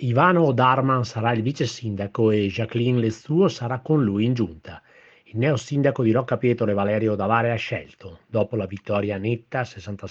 Ivano Darman sarà il vice sindaco e Jacqueline Lessuo sarà con lui in giunta. Il neo sindaco di Roccapietro Valerio Davare ha scelto, dopo la vittoria netta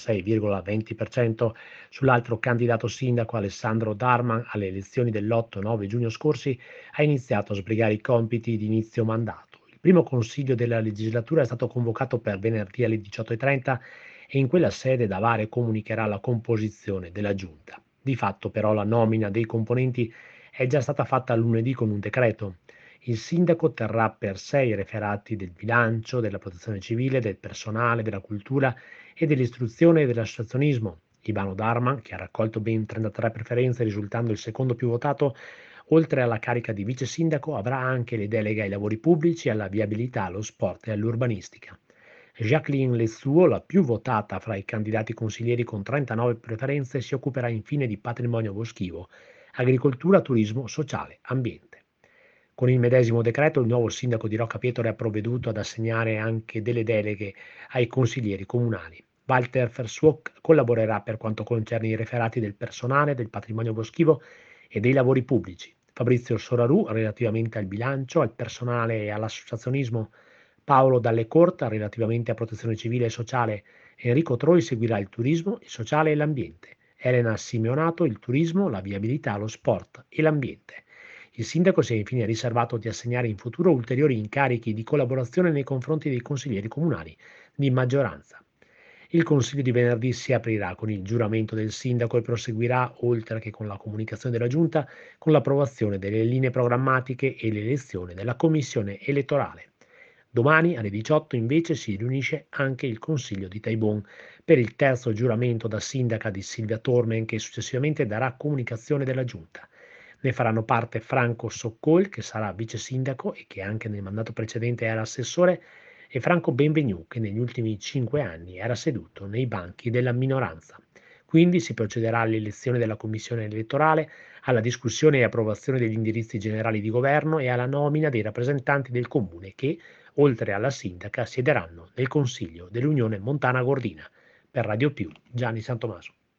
66,20% sull'altro candidato sindaco Alessandro Darman alle elezioni dell'8-9 giugno scorsi, ha iniziato a sbrigare i compiti di inizio mandato. Il primo consiglio della legislatura è stato convocato per venerdì alle 18:30 e in quella sede Davare comunicherà la composizione della giunta. Di fatto però la nomina dei componenti è già stata fatta lunedì con un decreto. Il sindaco terrà per sé i referati del bilancio, della protezione civile, del personale, della cultura e dell'istruzione e dell'associazionismo. Ivano Darman, che ha raccolto ben 33 preferenze risultando il secondo più votato, oltre alla carica di vice sindaco avrà anche le deleghe ai lavori pubblici, alla viabilità, allo sport e all'urbanistica. Jacqueline Lessuo, la più votata fra i candidati consiglieri con 39 preferenze, si occuperà infine di patrimonio boschivo, agricoltura, turismo, sociale, ambiente. Con il medesimo decreto il nuovo sindaco di Roccapietro ha provveduto ad assegnare anche delle deleghe ai consiglieri comunali. Walter Versuock collaborerà per quanto concerne i referati del personale, del patrimonio boschivo e dei lavori pubblici. Fabrizio Soraru relativamente al bilancio, al personale e all'associazionismo, Paolo Dalle Corta relativamente a protezione civile e sociale, Enrico Troi seguirà il turismo, il sociale e l'ambiente, Elena Simeonato il turismo, la viabilità, lo sport e l'ambiente. Il sindaco si è infine riservato di assegnare in futuro ulteriori incarichi di collaborazione nei confronti dei consiglieri comunali di maggioranza. Il consiglio di venerdì si aprirà con il giuramento del sindaco e proseguirà, oltre che con la comunicazione della giunta, con l'approvazione delle linee programmatiche e l'elezione della commissione elettorale. Domani alle 18 invece si riunisce anche il Consiglio di Taibon per il terzo giuramento da sindaca di Silvia Tormen che successivamente darà comunicazione della giunta. Ne faranno parte Franco Soccol, che sarà vice sindaco e che anche nel mandato precedente era assessore, e Franco Benvenu, che negli ultimi 5 anni era seduto nei banchi della minoranza. Quindi si procederà all'elezione della commissione elettorale, alla discussione e approvazione degli indirizzi generali di governo e alla nomina dei rappresentanti del comune che, oltre alla sindaca, siederanno nel Consiglio dell'Unione Montana Gordina. Per Radio Più, Gianni Santomaso.